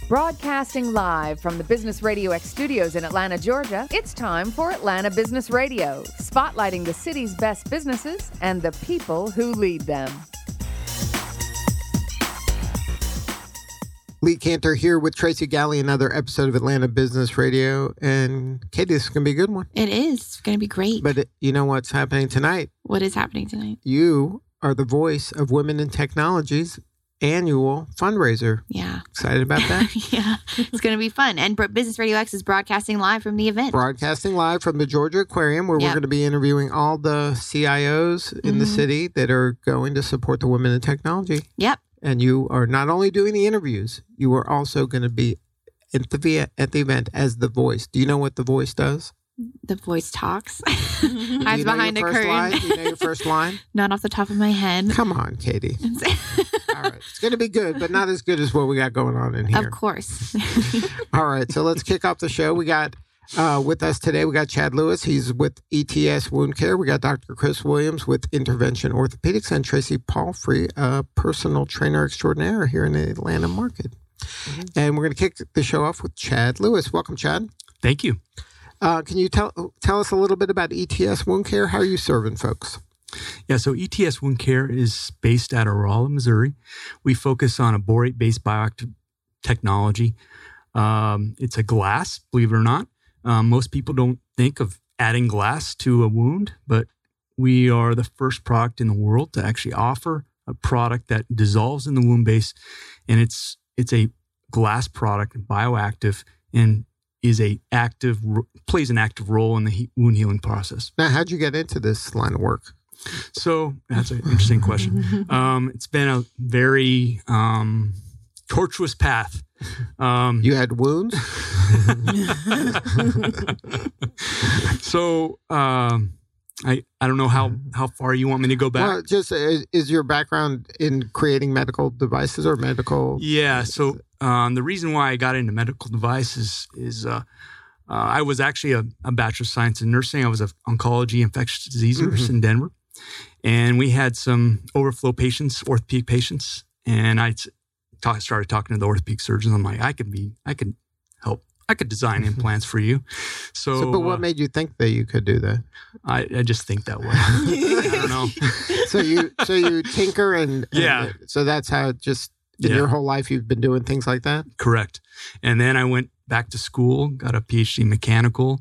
Broadcasting live from the Business Radio X studios in Atlanta, Georgia, it's time for Atlanta Business Radio, spotlighting the city's best businesses and the people who lead them. Lee Cantor here with Tracy Galley, another episode of Atlanta Business Radio. And Katie, this is going to be a good one. It is. It's going to be great. But you know what's happening tonight? What is happening tonight? You are the voice of Women in Technology's annual fundraiser. Yeah. Excited about that? Yeah. It's going to be fun. And Business Radio X is broadcasting live from the event. Broadcasting live from the Georgia Aquarium, where we're going to be interviewing all the CIOs in the city that are going to support the Women in Technology. Yep. And you are not only doing the interviews, you are also going to be at the event as the voice. Do you know what the voice does? The voice talks. Hides behind a curtain. Do you know your first line? Not off the top of my head. Come on, Katie. All right. It's going to be good, but not as good as what we got going on in here. Of course. All right. So let's kick off the show. We got with us today, we got Chad Lewis. He's with ETS Wound Care. We got Dr. Chris Williams with Intervention Orthopedics and Tracy Palfrey, a personal trainer extraordinaire here in the Atlanta market. Mm-hmm. And we're going to kick the show off with Chad Lewis. Welcome, Chad. Thank you. Can you tell us a little bit about ETS Wound Care? How are you serving folks? Yeah, so ETS Wound Care is based out of Rolla, Missouri. We focus on a borate-based bioactive technology. It's a glass, believe it or not. Most people don't think of adding glass to a wound, but we are the first product in the world to actually offer a product that dissolves in the wound base, and it's a glass product, bioactive, and plays an active role in the wound healing process. Now, how'd you get into this line of work? So that's an interesting question. It's been a very tortuous path. You had wounds? So I don't know how far you want me to go back. Well, just is your background in creating medical devices or medical? Yeah. So the reason why I got into medical devices is I was actually a Bachelor of Science in Nursing. I was an oncology infectious disease nurse in Denver. And we had some overflow patients, orthopedic patients. And I started talking to the orthopedic surgeons. I'm like, I could help. I could design implants for you. But what made you think that you could do that? I just think that way. I don't know. So you tinker and yeah. So that's how just in your whole life you've been doing things like that? Correct. And then I went back to school, got a PhD in mechanical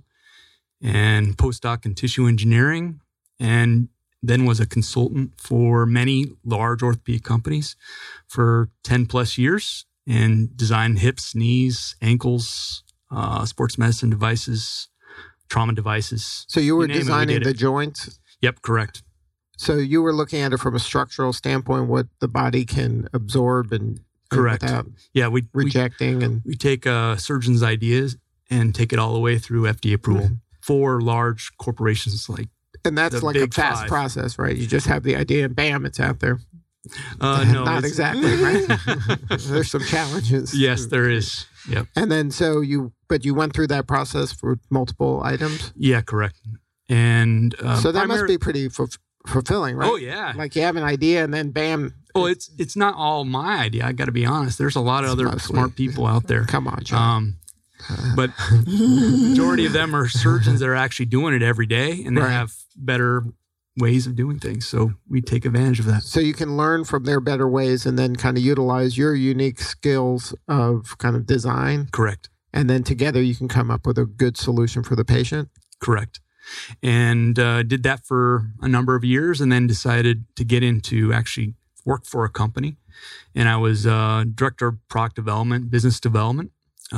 and postdoc in tissue engineering, and then was a consultant for many large orthopedic companies for 10 plus years and designed hips, knees, ankles, sports medicine devices, trauma devices. So you were designing the joints? Yep, correct. So you were looking at it from a structural standpoint, what the body can absorb and correct. Without rejecting. We take a surgeon's ideas and take it all the way through FDA approval for large corporations like. And that's like a fast process, right? You just have the idea and bam, it's out there. No, not exactly, right? There's some challenges. Yes, there is. Yep. And then you went through that process for multiple items? Yeah, correct. And so that must be pretty fulfilling, right? Oh, yeah. Like you have an idea and then bam. Well, it's not all my idea. I got to be honest. There's a lot of other smart people out there. Come on, John. But majority of them are surgeons that are actually doing it every day, and they have better ways of doing things. So we take advantage of that. So you can learn from their better ways and then kind of utilize your unique skills of kind of design. Correct. And then together you can come up with a good solution for the patient. Correct. And did that for a number of years and then decided to get into actually work for a company. And I was director of product development, business development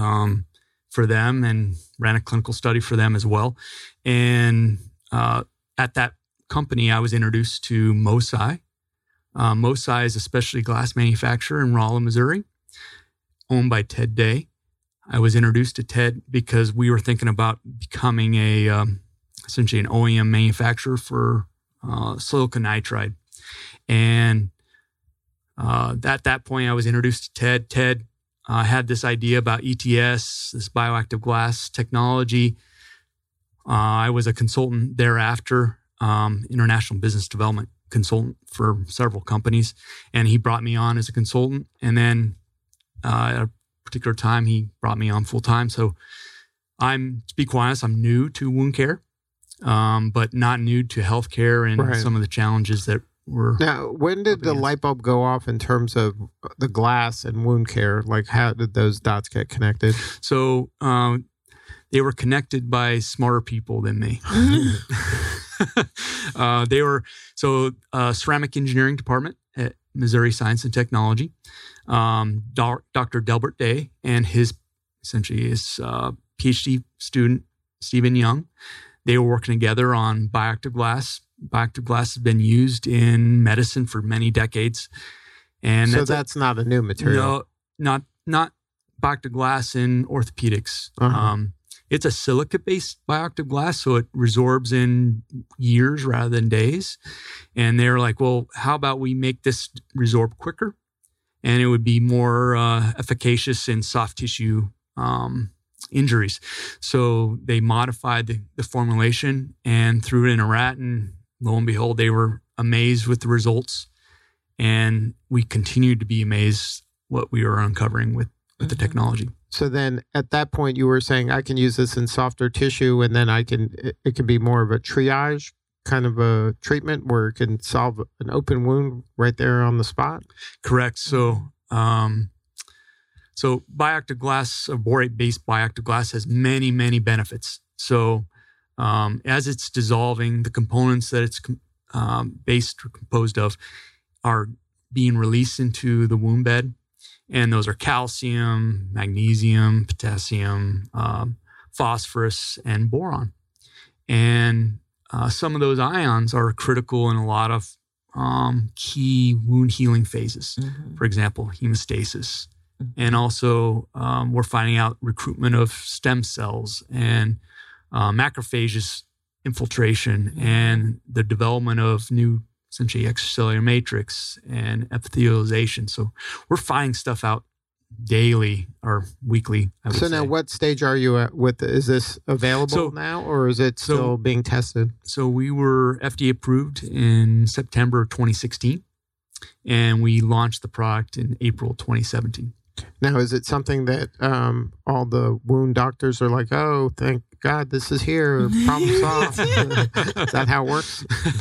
for them, and ran a clinical study for them as well. And at that company, I was introduced to MoSci. MoSci is a specialty glass manufacturer in Rolla, Missouri, owned by Ted Day. I was introduced to Ted because we were thinking about becoming essentially an OEM manufacturer for silicon nitride. And at that point, I was introduced to Ted. Ted had this idea about ETS, this bioactive glass technology. I was a consultant thereafter, international business development consultant for several companies. And he brought me on as a consultant. And then particular time, he brought me on full time. So to be quite honest, I'm new to wound care, but not new to healthcare and some of the challenges that were. Now, when did the light bulb go off in terms of the glass and wound care? Like, how did those dots get connected? So they were connected by smarter people than me. They were ceramic engineering department at Missouri Science and Technology. Dr. Delbert Day and his PhD student, Stephen Young, they were working together on bioactive glass. Bioactive glass has been used in medicine for many decades. And so that's not a new material? No, not bioactive glass in orthopedics. Uh-huh. It's a silicate-based bioactive glass, so it resorbs in years rather than days. And they're like, well, how about we make this resorb quicker? And it would be more efficacious in soft tissue injuries. So they modified the formulation and threw it in a rat, and lo and behold, they were amazed with the results. And we continued to be amazed what we were uncovering with the technology. So then at that point you were saying I can use this in softer tissue, and then it can be more of a triage kind of a treatment where it can solve an open wound right there on the spot? Correct. So bioactive glass, or borate-based bioactive glass, has many, many benefits. So as it's dissolving, the components that it's based or composed of are being released into the wound bed. And those are calcium, magnesium, potassium, phosphorus, and boron. And some of those ions are critical in a lot of key wound healing phases. Mm-hmm. For example, hemostasis. Mm-hmm. And also we're finding out recruitment of stem cells and macrophages infiltration and the development of new, essentially, extracellular matrix and epithelialization. So we're finding stuff out daily or weekly, I would say. Now what stage are you at with it? Is this available now, or is it still being tested? So we were FDA approved in September 2016, and we launched the product in April 2017. Now, is it something that all the wound doctors are like, oh, thank God this is here, problem solved? Is that how it works?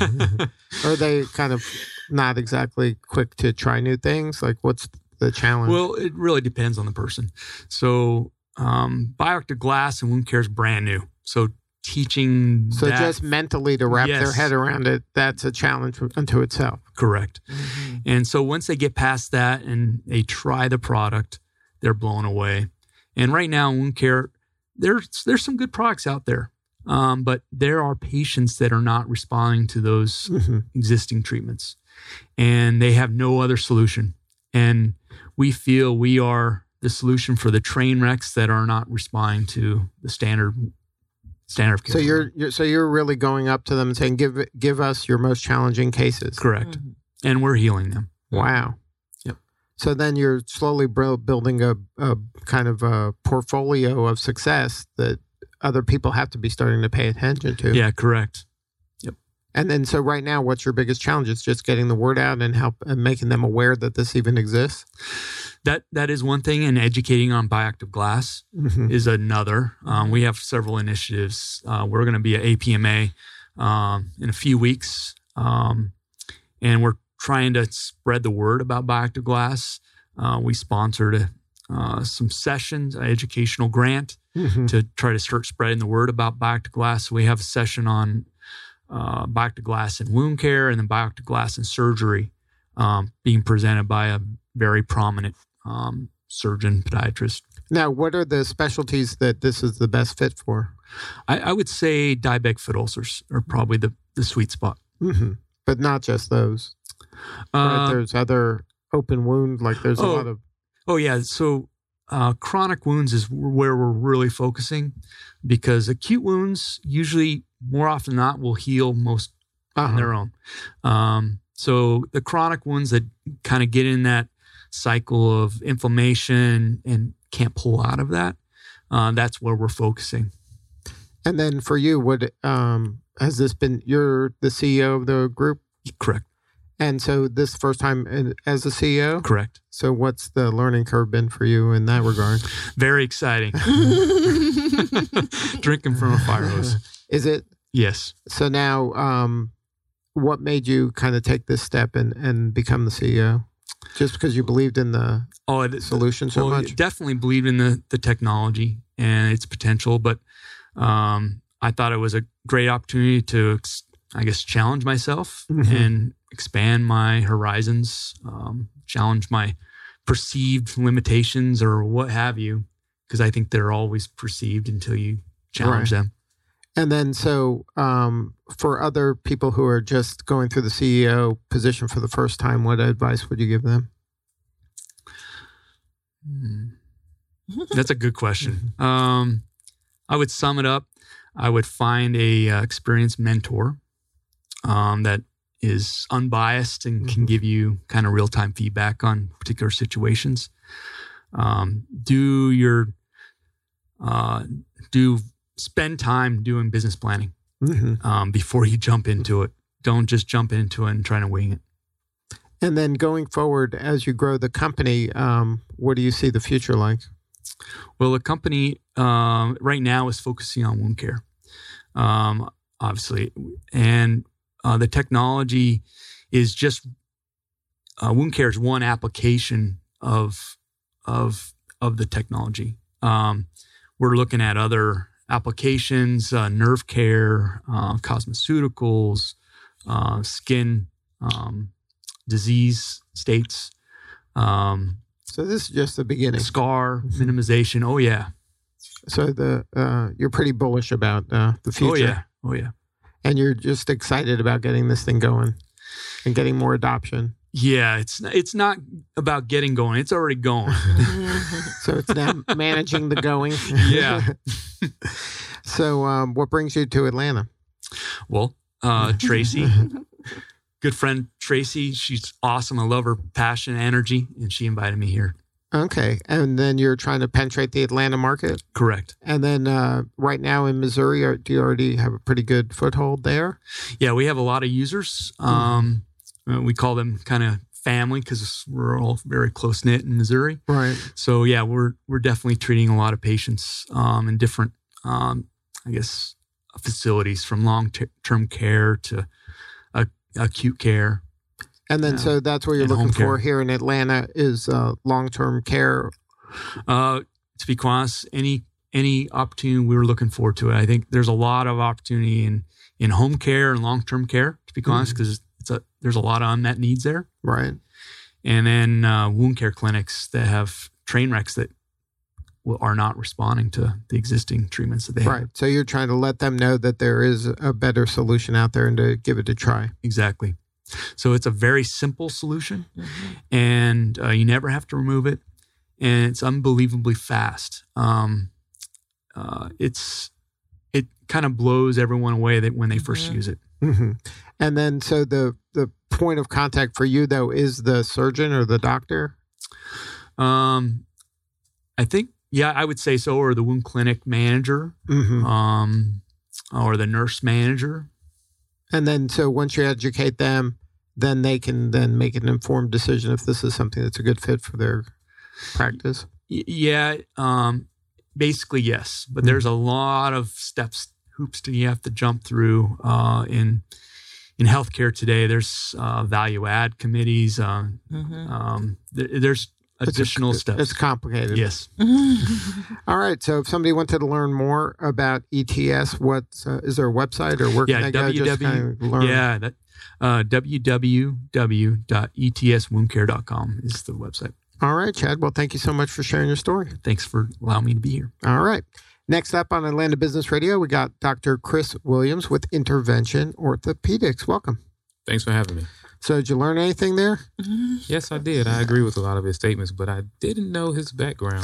Or are they kind of not exactly quick to try new things? Like, what's the challenge? Well, it really depends on the person. So bioactive glass and wound care is brand new. So teaching just mentally to wrap their head around it, that's a challenge unto itself. Correct. Mm-hmm. And so once they get past that and they try the product, they're blown away. And right now in wound care, there's some good products out there. But there are patients that are not responding to those existing treatments, and they have no other solution. And we feel we are the solution for the train wrecks that are not responding to the standard of care. So you're really going up to them and saying, give us your most challenging cases. Correct. Mm-hmm. And we're healing them. Wow. Yep. So then you're slowly building a kind of a portfolio of success that other people have to be starting to pay attention to. Yeah, correct. Yep. And then, so right now, what's your biggest challenge? It's just getting the word out and making them aware that this even exists? That is one thing, and educating on bioactive glass is another. We have several initiatives. We're going to be at APMA in a few weeks, and we're trying to spread the word about bioactive glass. We sponsored some sessions, an educational grant to try to start spreading the word about bioactive glass. So we have a session on bioactive glass in wound care, and then bioactive glass in surgery being presented by a very prominent surgeon, podiatrist. Now, what are the specialties that this is the best fit for? I would say diabetic foot ulcers are probably the sweet spot. Mm-hmm. But not just those. Right? There's other open wound, like there's a lot of... Oh, yeah. So chronic wounds is where we're really focusing, because acute wounds usually, more often than not, will heal most on their own. So the chronic wounds that kind of get in that cycle of inflammation and can't pull out of that, that's where we're focusing. And then for you, what has this been? You're the CEO of the group? Correct. And so this first time as a CEO? Correct. So what's the learning curve been for you in that regard? Very exciting. Drinking from a fire hose. Is it? Yes. So now, what made you kind of take this step and become the CEO? Just because you believed in the solution so much? Definitely believed in the technology and its potential, but I thought it was a great opportunity to, I guess, challenge myself and expand my horizons, challenge my perceived limitations or what have you, because I think they're always perceived until you challenge them. And then, so for other people who are just going through the CEO position for the first time, what advice would you give them? That's a good question. I would sum it up. I would find a experienced mentor that is unbiased and can give you kind of real-time feedback on particular situations. Spend time doing business planning before you jump into it. Don't just jump into it and try to wing it. And then going forward, as you grow the company, what do you see the future like? Well, the company right now is focusing on wound care, obviously. And the technology is just, wound care is one application of the technology. We're looking at other applications, nerve care, cosmeceuticals, skin disease states. So this is just the beginning. Scar minimization. Oh, yeah. So you're pretty bullish about the future. Oh, yeah. And you're just excited about getting this thing going and getting more adoption. Yeah, it's not about getting going. It's already going. So it's now managing the going. Yeah. So what brings you to Atlanta? Well, Tracy, good friend Tracy, she's awesome. I love her passion and energy, and she invited me here. Okay. And then you're trying to penetrate the Atlanta market? Correct. And then right now in Missouri, do you already have a pretty good foothold there? Yeah, we have a lot of users. We call them kind of family because we're all very close-knit in Missouri. Right. So, yeah, we're definitely treating a lot of patients in different, facilities from long-term care to acute care. And then, so that's what you're looking for here in Atlanta is long-term care. To be quite honest, any opportunity, we were looking forward to it. I think there's a lot of opportunity in home care and long-term care, to be quite honest, because there's a lot of unmet needs there. Right. And then wound care clinics that have train wrecks that are not responding to the existing treatments that they have. Right. So you're trying to let them know that there is a better solution out there and to give it a try. Exactly. So it's a very simple solution, and you never have to remove it, and it's unbelievably fast. It kind of blows everyone away that when they first use it. Mm-hmm. And then, so the point of contact for you though is the surgeon or the doctor. I think, yeah, I would say so, or the wound clinic manager, or the nurse manager. And then, so once you educate them, then they can then make an informed decision if this is something that's a good fit for their practice. Yeah, basically yes. But there's a lot of hoops that you have to jump through in healthcare today. There's value add committees. There's additional steps. It's complicated. Yes. All right. So if somebody wanted to learn more about ETS, is there a website or where can they go? Just kind of learn? Yeah. www.etswoundcare.com is the website. All right, Chad. Well, thank you so much for sharing your story. Thanks for allowing me to be here. All right. Next up on Atlanta Business Radio, we got Dr. Chris Williams with Intervention Orthopedics. Welcome. Thanks for having me. So did you learn anything there? Yes, I did. I agree with a lot of his statements, but I didn't know his background.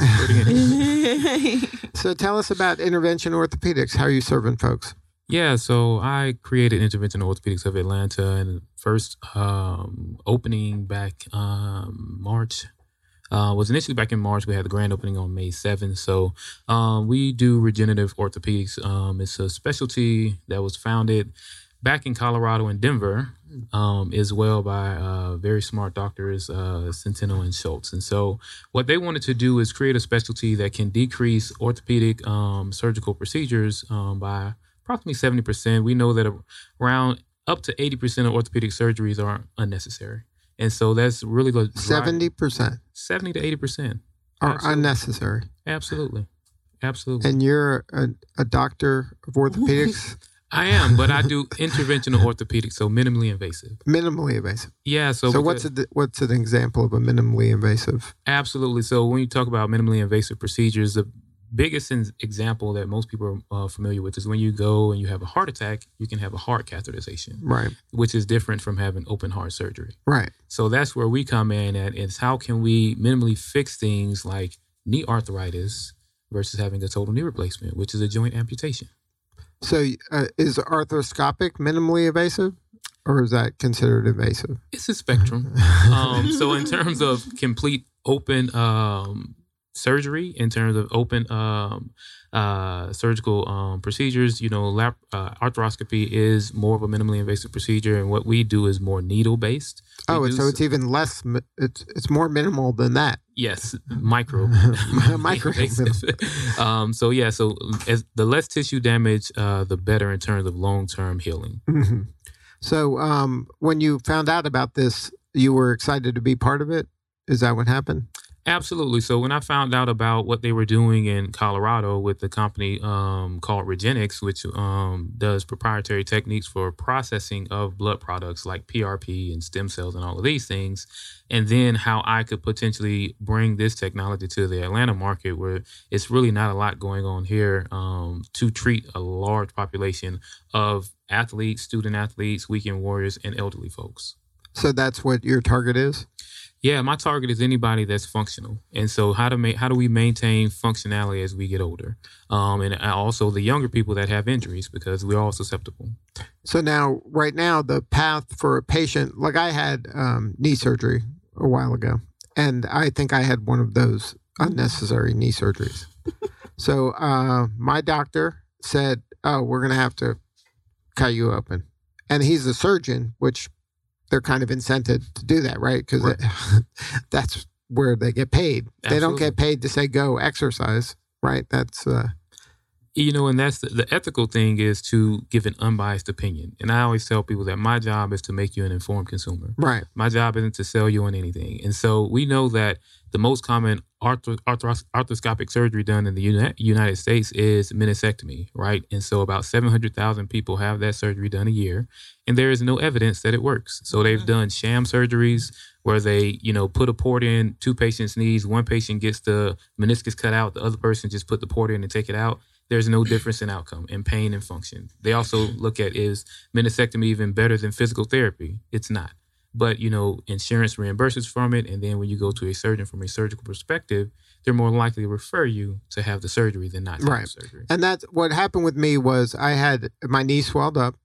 So tell us about Intervention Orthopedics. How are you serving folks? Yeah, so I created Intervention Orthopedics of Atlanta, and first opening back March. Was initially back in March. We had the grand opening on May 7th. So we do regenerative orthopedics. It's a specialty that was founded back in Colorado and Denver, as well by very smart doctors, Centeno and Schultz. And so what they wanted to do is create a specialty that can decrease orthopedic surgical procedures by approximately 70%. We know that around up to 80% of orthopedic surgeries are unnecessary. And so that's really the 70%. 70 to 80% are unnecessary. Absolutely. And you're a doctor of orthopedics? I am, but I do interventional orthopedics, so minimally invasive. Minimally invasive. Yeah. So what's an example of a minimally invasive? Absolutely. So when you talk about minimally invasive procedures, the biggest example that most people are familiar with is when you go and you have a heart attack, you can have a heart catheterization, right? Which is different from having open heart surgery, right? So that's where we come in at is how can we minimally fix things like knee arthritis versus having a total knee replacement, which is a joint amputation. So is arthroscopic minimally invasive, or is that considered invasive? It's a spectrum. So in terms of complete open surgery, in terms of open surgical procedures, arthroscopy is more of a minimally invasive procedure, and what we do is more needle based. So it's even less. It's more minimal than that. Yes, micro. invasive. So as the less tissue damage, the better in terms of long term healing. Mm-hmm. So when you found out about this, you were excited to be part of it. Is that what happened? Absolutely. So when I found out about what they were doing in Colorado with the company called Regenix, which does proprietary techniques for processing of blood products like PRP and stem cells and all of these things, and then how I could potentially bring this technology to the Atlanta market where it's really not a lot going on here to treat a large population of athletes, student athletes, weekend warriors, and elderly folks. So that's what your target is? Yeah, my target is anybody that's functional. And so how do we maintain functionality as we get older? And also the younger people that have injuries, because we're all susceptible. So right now, the path for a patient, like I had knee surgery a while ago, and I think I had one of those unnecessary knee surgeries. So my doctor said, we're going to have to cut you open. And he's a surgeon, which they're kind of incented to do that, right? Because that's where they get paid. Absolutely. They don't get paid to say, go exercise, right? That's... and that's the ethical thing is to give an unbiased opinion. And I always tell people that my job is to make you an informed consumer. Right. My job isn't to sell you on anything. And so we know that the most common arthroscopic surgery done in the United States is meniscectomy, right? And so about 700,000 people have that surgery done a year, and there is no evidence that it works. So they've done sham surgeries where they, put a port in 2 patients' knees. One patient gets the meniscus cut out. The other person just put the port in and take it out. There's no difference in outcome, in pain and function. They also look at, is meniscectomy even better than physical therapy? It's not. But, insurance reimburses from it. And then when you go to a surgeon from a surgical perspective, they're more likely to refer you to have the surgery than not to have the surgery. And that's what happened with me was I had my knee swelled up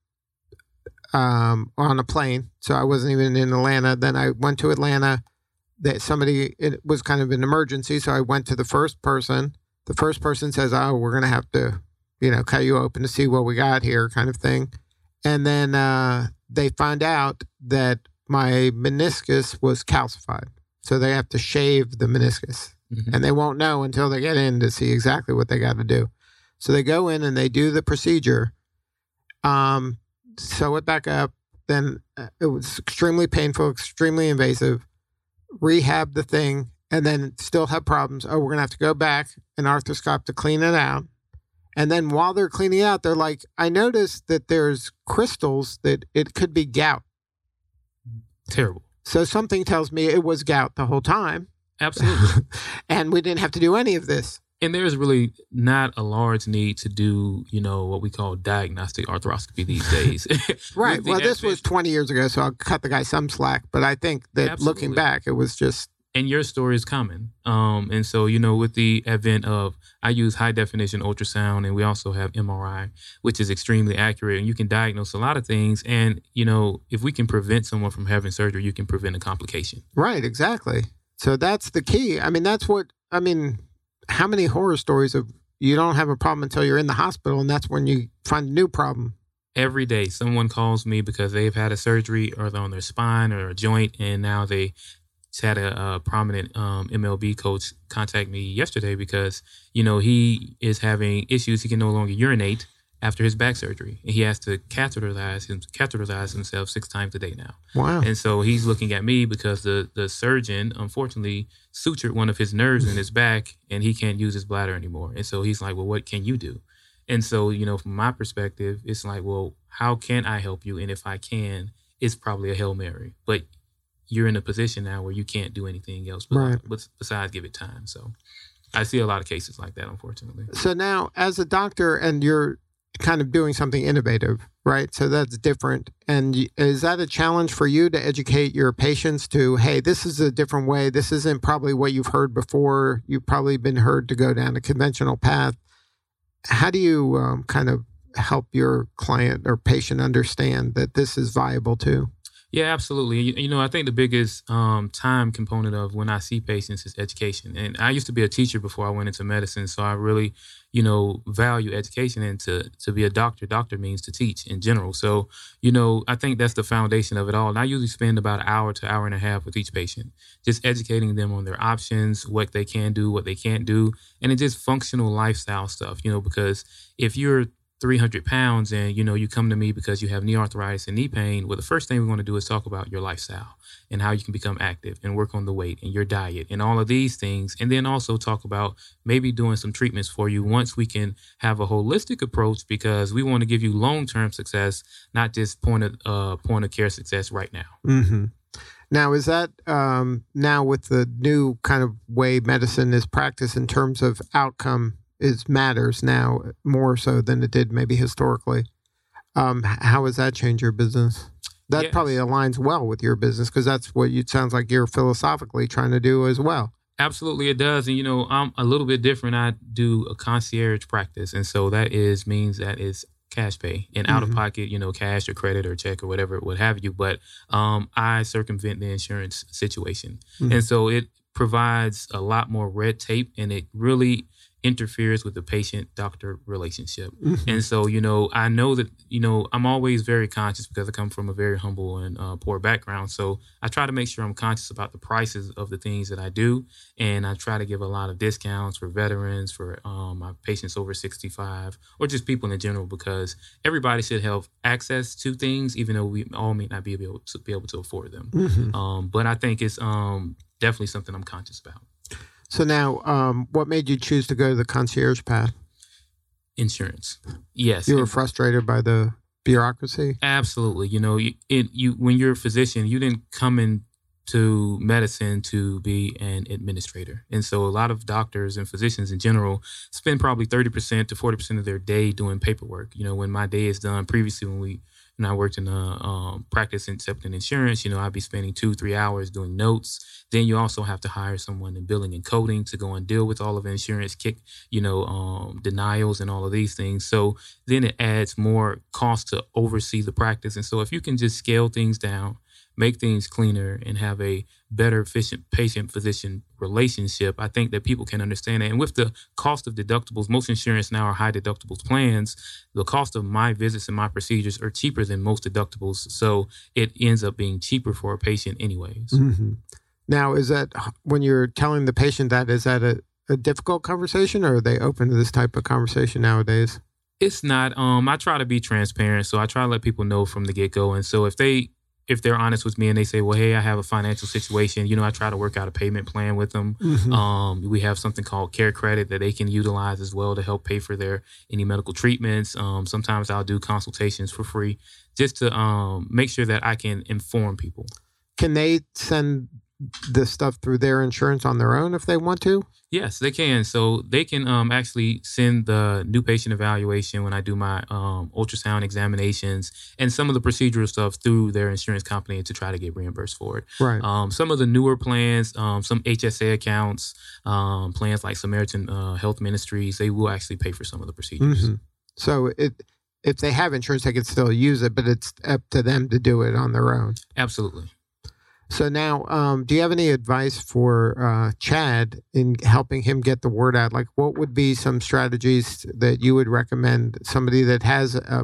on a plane. So I wasn't even in Atlanta. Then I went to Atlanta. It was kind of an emergency. So I went to the first person. The first person says, we're going to have to, cut you open to see what we got here kind of thing. And then they find out that my meniscus was calcified. So they have to shave the meniscus. Mm-hmm. And they won't know until they get in to see exactly what they got to do. So they go in and they do the procedure, sew it back up. Then it was extremely painful, extremely invasive, rehab the thing, and then still have problems. We're going to have to go back and arthroscope to clean it out. And then while they're cleaning out, they're like, I noticed that there's crystals that it could be gout. Terrible. So something tells me it was gout the whole time. Absolutely. And we didn't have to do any of this. And there's really not a large need to do, what we call diagnostic arthroscopy these days. Right. Well, this was 20 years ago, so I'll cut the guy some slack. But I think that looking back, it was just... And your story is common. And so, with the advent of, I use high definition ultrasound, and we also have MRI, which is extremely accurate. And you can diagnose a lot of things. And, if we can prevent someone from having surgery, you can prevent a complication. Right, exactly. So that's the key. How many horror stories of you don't have a problem until you're in the hospital, and that's when you find a new problem? Every day, someone calls me because they've had a surgery or they're on their spine or a joint, and now they had a prominent MLB coach contact me yesterday because, he is having issues. He can no longer urinate after his back surgery. And he has to catheterize himself 6 times a day now. Wow. And so he's looking at me because the surgeon, unfortunately, sutured one of his nerves in his back, and he can't use his bladder anymore. And so he's like, well, what can you do? And so, from my perspective, it's like, well, how can I help you? And if I can, it's probably a Hail Mary. But you're in a position now where you can't do anything else besides give it time. So I see a lot of cases like that, unfortunately. So now, as a doctor, and you're kind of doing something innovative, right? So that's different. And is that a challenge for you to educate your patients to, hey, this is a different way. This isn't probably what you've heard before. You've probably been heard to go down a conventional path. How do you kind of help your client or patient understand that this is viable too? Yeah, absolutely. I think the biggest time component of when I see patients is education. And I used to be a teacher before I went into medicine, so I really, value education. And to be a doctor means to teach in general. So, I think that's the foundation of it all. And I usually spend about an hour to hour and a half with each patient, just educating them on their options, what they can do, what they can't do, and it's just functional lifestyle stuff, because if you're 300 pounds and, you come to me because you have knee arthritis and knee pain, well, the first thing we want to do is talk about your lifestyle and how you can become active and work on the weight and your diet and all of these things. And then also talk about maybe doing some treatments for you once we can have a holistic approach, because we want to give you long-term success, not just point of care success right now. Mm-hmm. Now, is that now with the new kind of way medicine is practiced in terms of outcome matters now more so than it did maybe historically? How has that changed your business? That probably aligns well with your business, because that's what it sounds like you're philosophically trying to do as well. Absolutely, it does. And, I'm a little bit different. I do a concierge practice. And so that means that is cash pay and out of pocket, cash or credit or check or whatever, what have you. But I circumvent the insurance situation. Mm-hmm. And so it provides a lot more red tape, and it really interferes with the patient-doctor relationship. Mm-hmm. And so, I know that, I'm always very conscious because I come from a very humble and poor background. So I try to make sure I'm conscious about the prices of the things that I do. And I try to give a lot of discounts for veterans, for my patients over 65, or just people in general, because everybody should have access to things, even though we all may not be able to afford them. Mm-hmm. But I think it's definitely something I'm conscious about. So now, what made you choose to go to the concierge path? Insurance. Yes. You were frustrated by the bureaucracy? Absolutely. When you're a physician, you didn't come into medicine to be an administrator. And so a lot of doctors and physicians in general spend probably 30% to 40% of their day doing paperwork. When my day is done, previously when I worked in a practice accepting insurance, I'd be spending 2-3 hours doing notes. Then you also have to hire someone in billing and coding to go and deal with all of the insurance denials and all of these things. So then it adds more cost to oversee the practice. And so if you can just scale things down, make things cleaner, and have a better, efficient patient-physician relationship, I think that people can understand that. And with the cost of deductibles, most insurance now are high deductibles plans. The cost of my visits and my procedures are cheaper than most deductibles. So it ends up being cheaper for a patient anyways. Mm-hmm. Now, is that when you're telling the patient that, is that a difficult conversation, or are they open to this type of conversation nowadays? It's not. I try to be transparent. So I try to let people know from the get-go. And so if they're honest with me and they say, well, hey, I have a financial situation, I try to work out a payment plan with them. Mm-hmm. We have something called Care Credit that they can utilize as well to help pay for any medical treatments. Sometimes I'll do consultations for free just to make sure that I can inform people. Can they send this stuff through their insurance on their own if they want to? Yes, they can. So they can actually send the new patient evaluation when I do my ultrasound examinations and some of the procedural stuff through their insurance company to try to get reimbursed for it. Right. Some of the newer plans, some HSA accounts, plans like Samaritan Health Ministries, they will actually pay for some of the procedures. Mm-hmm. So if they have insurance, they can still use it, but it's up to them to do it on their own. Absolutely. So now, do you have any advice for Chad in helping him get the word out? Like, what would be some strategies that you would recommend somebody that has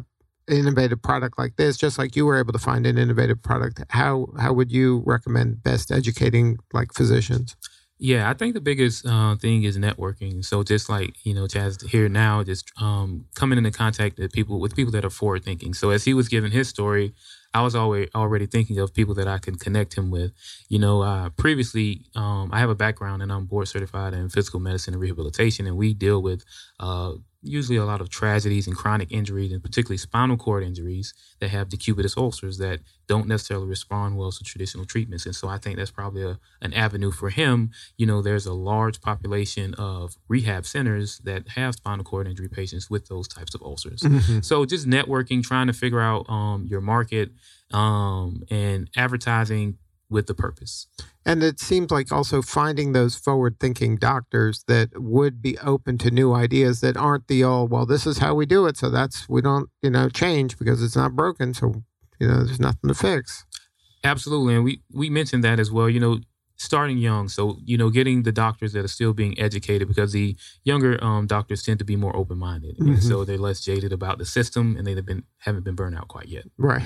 innovative product like this, just like you were able to find an innovative product, how would you recommend best educating like physicians? Yeah, I think the biggest thing is networking. So just like, Chaz here now, just coming into contact with people that are forward thinking. So as he was giving his story, I was already thinking of people that I can connect him with. Previously, I have a background and I'm board certified in physical medicine and rehabilitation, and we deal with usually a lot of tragedies and chronic injuries, and particularly spinal cord injuries that have decubitus ulcers that don't necessarily respond well to traditional treatments. And so I think that's probably an avenue for him. There's a large population of rehab centers that have spinal cord injury patients with those types of ulcers. Mm-hmm. So just networking, trying to figure out your market and advertising with the purpose. And it seems like also finding those forward-thinking doctors that would be open to new ideas that aren't well, this is how we do it, so we don't, change because it's not broken, so, there's nothing to fix. Absolutely, and we mentioned that as well, starting young. So, getting the doctors that are still being educated, because the younger doctors tend to be more open-minded. Mm-hmm. And so they're less jaded about the system, and they haven't been burned out quite yet. Right.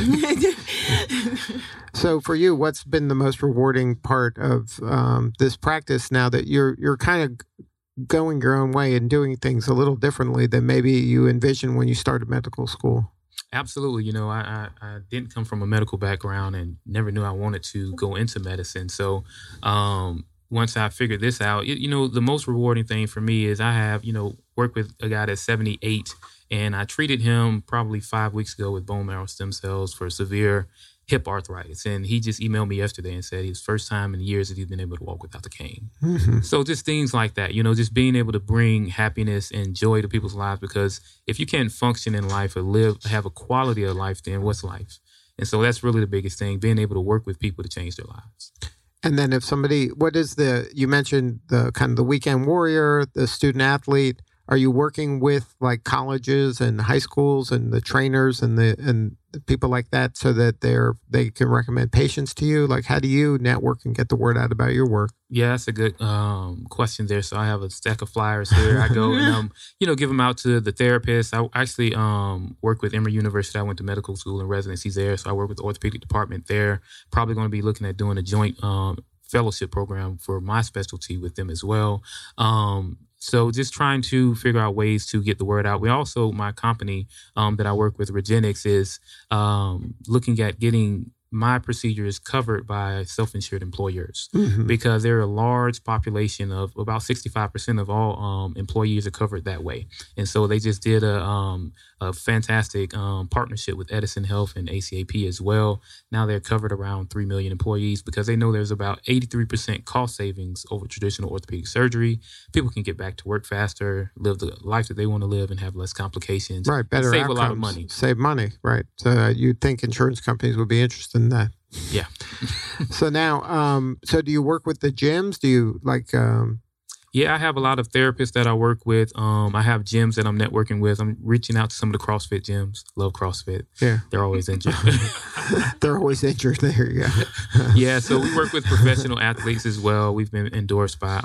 So for you, what's been the most rewarding part of this practice now that you're kind of going your own way and doing things a little differently than maybe you envisioned when you started medical school? Absolutely. I didn't come from a medical background and never knew I wanted to go into medicine. So once I figured this out, the most rewarding thing for me is I have, worked with a guy that's 78, and I treated him probably 5 weeks ago with bone marrow stem cells for severe hip arthritis. And he just emailed me yesterday and said it's first time in years that he's been able to walk without the cane. Mm-hmm. So just things like that, just being able to bring happiness and joy to people's lives, because if you can't function in life or have a quality of life, then what's life? And so that's really the biggest thing, being able to work with people to change their lives. And then if somebody, you mentioned the kind of the weekend warrior, the student athlete. Are you working with like colleges and high schools and the trainers and the people like that so that they can recommend patients to you? Like, how do you network and get the word out about your work? Yeah, that's a good question there. So I have a stack of flyers here. I go and give them out to the therapists. I actually work with Emory University. I went to medical school and residencies there, so I work with the orthopedic department there. Probably going to be looking at doing a joint fellowship program for my specialty with them as well. So just trying to figure out ways to get the word out. We also, my company that I work with, Regenix, is looking at getting my procedures covered by self-insured employers, mm-hmm. because there are a large population of about 65% of all employees are covered that way. And so they just did a fantastic partnership with Edison Health and ACAP as well. Now they're covered around 3 million employees because they know there's about 83% cost savings over traditional orthopedic surgery. People can get back to work faster, live the life that they want to live, and have less complications. Right, better save outcomes, a lot of money. Save money, right. So you'd think insurance companies would be interested in that. Yeah. So now, so do you work with the gyms? Do you like... Yeah, I have a lot of therapists that I work with. I have gyms that I'm networking with. I'm reaching out to some of the CrossFit gyms. Love CrossFit. Yeah. They're always injured. They're always injured. There you go. Yeah, so we work with professional athletes as well. We've been endorsed by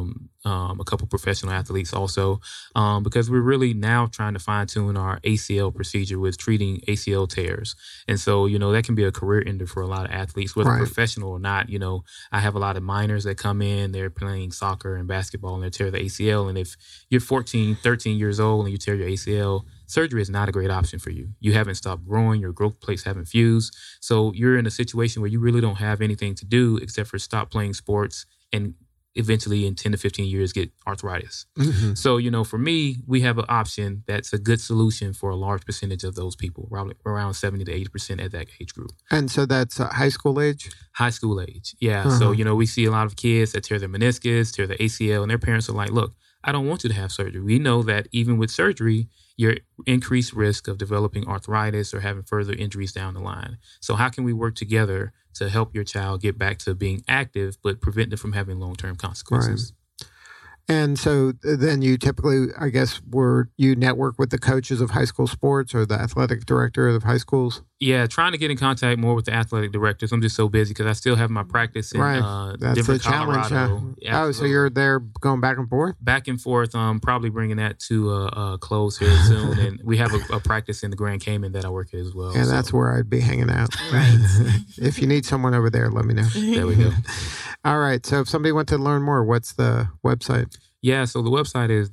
a couple professional athletes also, because we're really now trying to fine-tune our ACL procedure with treating ACL tears. And so, that can be a career ender for a lot of athletes, whether right. professional or not. I have a lot of minors that come in, they're playing soccer and basketball, and they tear the ACL. And if you're 14, 13 years old and you tear your ACL, surgery is not a great option for you. You haven't stopped growing. Your growth plates haven't fused. So you're in a situation where you really don't have anything to do except for stop playing sports and eventually in 10 to 15 years get arthritis. Mm-hmm. So, for me, we have an option that's a good solution for a large percentage of those people, around 70 to 80% at that age group. And so that's high school age? High school age, yeah. Uh-huh. So, we see a lot of kids that tear their meniscus, tear their ACL, and their parents are like, look, I don't want you to have surgery. We know that even with surgery, you're increased risk of developing arthritis or having further injuries down the line. So how can we work together to help your child get back to being active, but prevent them from having long-term consequences? And so then you typically, I guess, you network with the coaches of high school sports or the athletic director of high schools? Yeah, trying to get in contact more with the athletic directors. I'm just so busy because I still have my practice in That's Denver, the challenge. Colorado. Oh, so you're there going back and forth? Back and forth. Probably bringing that to a close here soon. And we have a practice in the Grand Cayman that I work at as well. And that's where I'd be hanging out. Right. If you need someone over there, let me know. There we go. All right. So if somebody wants to learn more, what's the website? Yeah, so the website is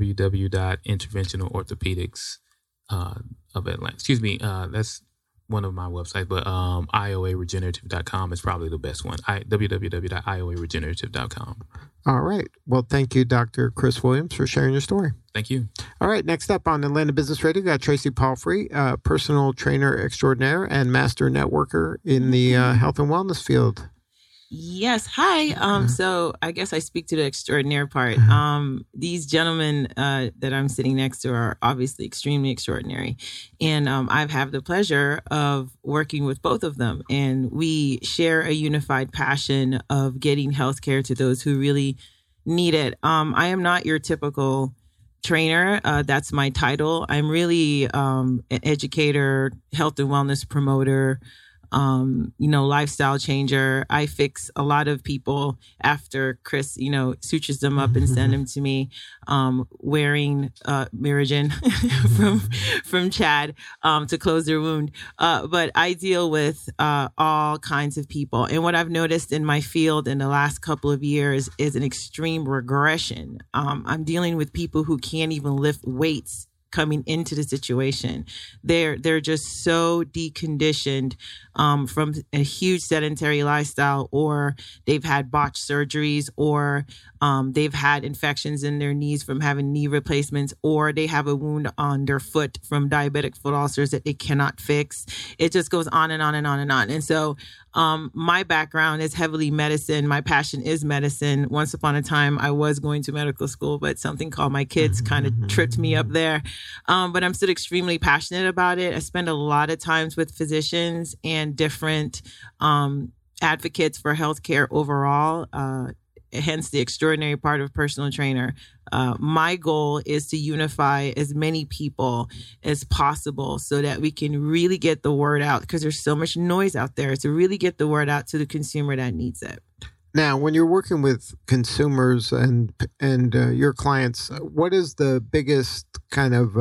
www.interventionalorthopedics of Atlanta. Excuse me, that's one of my websites, but ioaregenerative.com is probably the best one. www.ioaregenerative.com. All right. Well, thank you, Dr. Chris Williams, for sharing your story. Thank you. All right. Next up on Atlanta Business Radio, we got Tracy Palfrey, personal trainer extraordinaire and master networker in the health and wellness field. Yes. Hi. So I guess I speak to the extraordinary part. These gentlemen that I'm sitting next to are obviously extremely extraordinary. And I've had the pleasure of working with both of them. And we share a unified passion of getting healthcare to those who really need it. I am not your typical trainer. That's my title. I'm really an educator, health and wellness promoter, lifestyle changer. I fix a lot of people after Chris, sutures them up and send them to me, wearing Miragen from Chad to close their wound. But I deal with all kinds of people. And what I've noticed in my field in the last couple of years is an extreme regression. I'm dealing with people who can't even lift weights coming into the situation. They're just so deconditioned from a huge sedentary lifestyle, or they've had botched surgeries, or they've had infections in their knees from having knee replacements, or they have a wound on their foot from diabetic foot ulcers that they cannot fix. It just goes on and on and on and on. And so my background is heavily medicine. My passion is medicine. Once upon a time, I was going to medical school, but something called my kids kind of tripped me up there. But I'm still extremely passionate about it. I spend a lot of times with physicians and different advocates for healthcare overall. Hence the extraordinary part of personal trainer. My goal is to unify as many people as possible so that we can really get the word out, because there's so much noise out there, to really get the word out to the consumer that needs it. Now, when you're working with consumers and your clients, what is the biggest kind of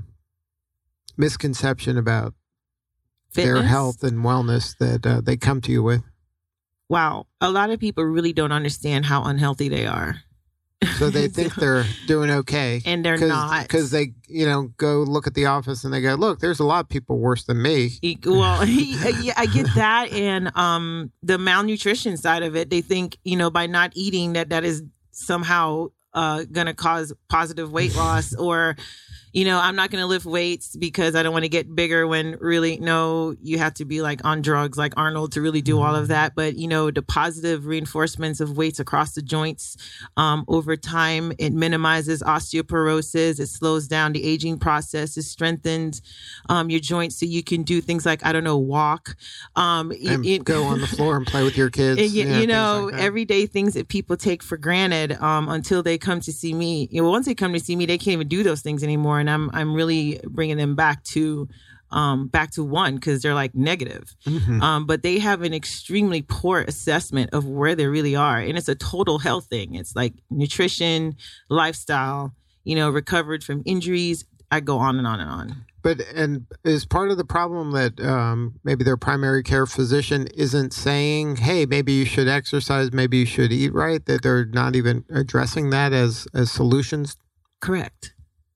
misconception about Fitness? Their health and wellness that they come to you with? Wow. A lot of people really don't understand how unhealthy they are. So they think they're doing okay. And they're not. Because they, go look at the office and they go, look, there's a lot of people worse than me. Well, yeah, I get that. And the malnutrition side of it, they think, by not eating that is somehow going to cause positive weight loss, or I'm not going to lift weights because I don't want to get bigger, when really, no, you have to be like on drugs like Arnold to really do all of that. But, the positive reinforcements of weights across the joints over time, it minimizes osteoporosis. It slows down the aging process. It strengthens your joints so you can do things like, walk. And go on the floor and play with your kids. Like everyday things that people take for granted until they come to see me. Once they come to see me, they can't even do those things anymore. And I'm really bringing them back to one, because they're like negative. Mm-hmm. But they have an extremely poor assessment of where they really are. And it's a total health thing. It's like nutrition, lifestyle, recovered from injuries. I go on and on and on. And is part of the problem that maybe their primary care physician isn't saying, hey, maybe you should exercise, maybe you should eat right, that they're not even addressing that as solutions? Correct.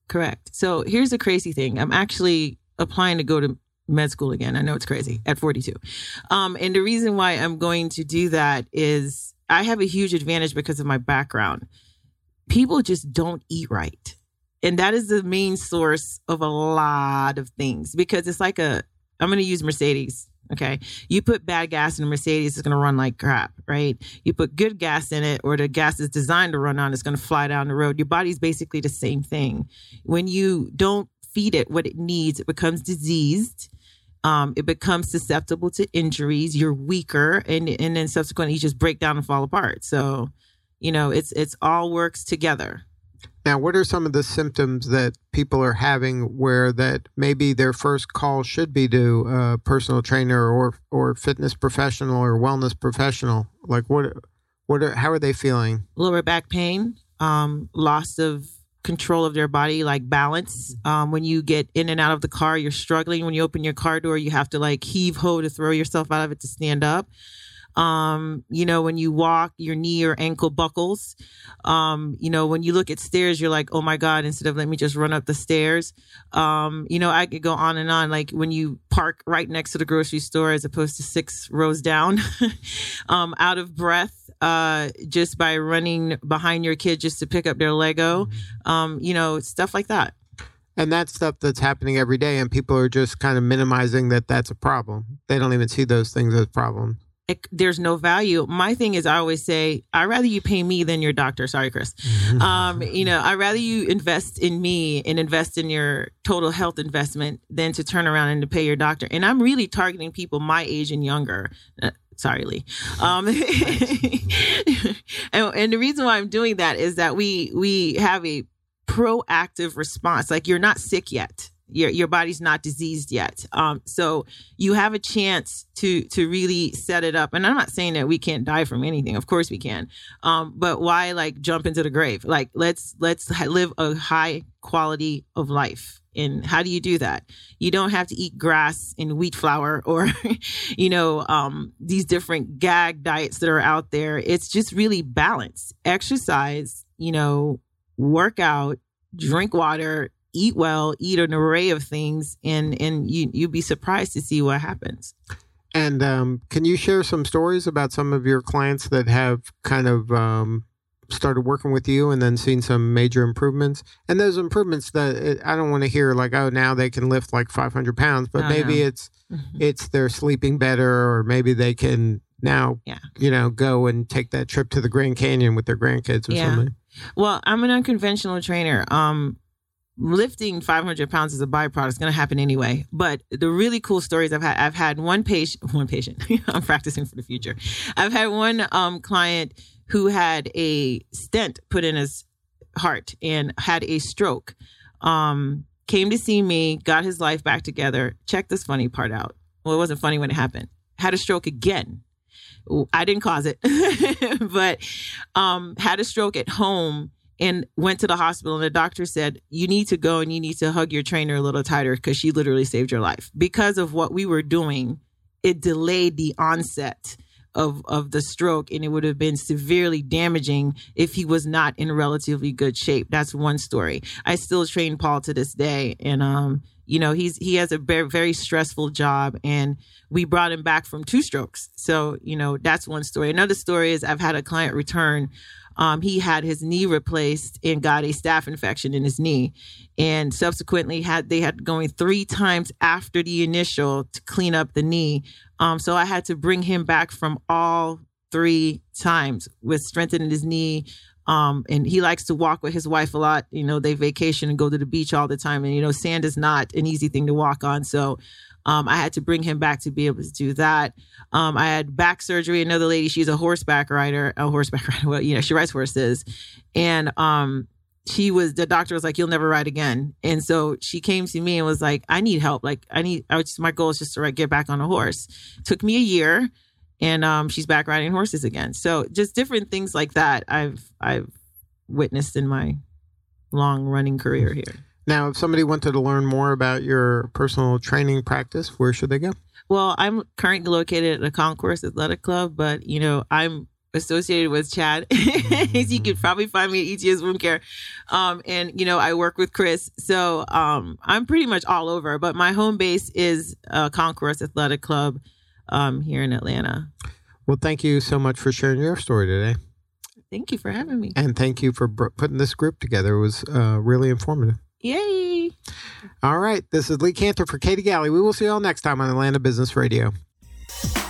So here's the crazy thing. I'm actually applying to go to med school again. I know it's crazy at 42. And the reason why I'm going to do that is I have a huge advantage because of my background. People just don't eat right. And that is the main source of a lot of things, because it's like I'm going to use Mercedes. Okay. You put bad gas in a Mercedes, it's going to run like crap, right? You put good gas in it, or the gas is designed to run on, it's going to fly down the road. Your body's basically the same thing. When you don't feed it what it needs, it becomes diseased. It becomes susceptible to injuries. You're weaker. And then subsequently you just break down and fall apart. So, it's all works together. Now, what are some of the symptoms that people are having where that maybe their first call should be to a personal trainer or fitness professional or wellness professional? Like how are they feeling? Lower back pain, loss of control of their body, like balance. When you get in and out of the car, you're struggling. When you open your car door, you have to like heave ho to throw yourself out of it to stand up. When you walk, your knee or ankle buckles. When you look at stairs, you're like, oh my God, instead of let me just run up the stairs. I could go on and on. Like when you park right next to the grocery store as opposed to 6 rows down, out of breath, just by running behind your kid just to pick up their Lego, stuff like that. And that's stuff that's happening every day, and people are just kind of minimizing that that's a problem. They don't even see those things as problems. There's no value. My thing is, I always say, I'd rather you pay me than your doctor. Sorry, Chris. I'd rather you invest in me and invest in your total health investment than to turn around and to pay your doctor. And I'm really targeting people my age and younger. Sorry, Lee. And the reason why I'm doing that is that we have a proactive response. Like, you're not sick yet. Your body's not diseased yet. So you have a chance to really set it up. And I'm not saying that we can't die from anything. Of course we can. But why like jump into the grave? Like let's live a high quality of life. And how do you do that? You don't have to eat grass and wheat flour or, these different gag diets that are out there. It's just really balance, exercise, work out, drink water, eat well, eat an array of things, and you'd be surprised to see what happens. And can you share some stories about some of your clients that have kind of started working with you and then seen some major improvements? And those improvements that I don't want to hear like, oh, now they can lift like 500 pounds, but maybe it's they're sleeping better, or maybe they can now, go and take that trip to the Grand Canyon with their grandkids or something. Well, I'm an unconventional trainer. Lifting 500 pounds is a byproduct. It's going to happen anyway. But the really cool stories I've had one patient, I'm practicing for the future. I've had one client who had a stent put in his heart and had a stroke. Came to see me, got his life back together. Check this funny part out. Well, it wasn't funny when it happened. Had a stroke again. I didn't cause it, but had a stroke at home. And went to the hospital, and the doctor said, you need to go and you need to hug your trainer a little tighter because she literally saved your life. Because of what we were doing, it delayed the onset of the stroke, and it would have been severely damaging if he was not in relatively good shape. That's one story. I still train Paul to this day, and he has a very, very stressful job, and we brought him back from 2 strokes. So, that's one story. Another story is I've had a client return. He had his knee replaced and got a staph infection in his knee, and subsequently they had going 3 times after the initial to clean up the knee. So I had to bring him back from all 3 times with strengthening his knee. And he likes to walk with his wife a lot. They vacation and go to the beach all the time. And, sand is not an easy thing to walk on. So I had to bring him back to be able to do that. I had back surgery. Another lady, she's a horseback rider. Well, she rides horses. And the doctor was like, you'll never ride again. And so she came to me and was like, I need help. Like my goal is just to get back on a horse. Took me a year, and she's back riding horses again. So just different things like that I've witnessed in my long running career here. Now, if somebody wanted to learn more about your personal training practice, where should they go? Well, I'm currently located at the Concourse Athletic Club, but, I'm associated with Chad. As you could probably find me at ETS Wound Care. And, I work with Chris. So I'm pretty much all over. But my home base is Concourse Athletic Club here in Atlanta. Well, thank you so much for sharing your story today. Thank you for having me. And thank you for putting this group together. It was really informative. Yay. All right. This is Lee Cantor for Katie Galley. We will see you all next time on Atlanta Business Radio.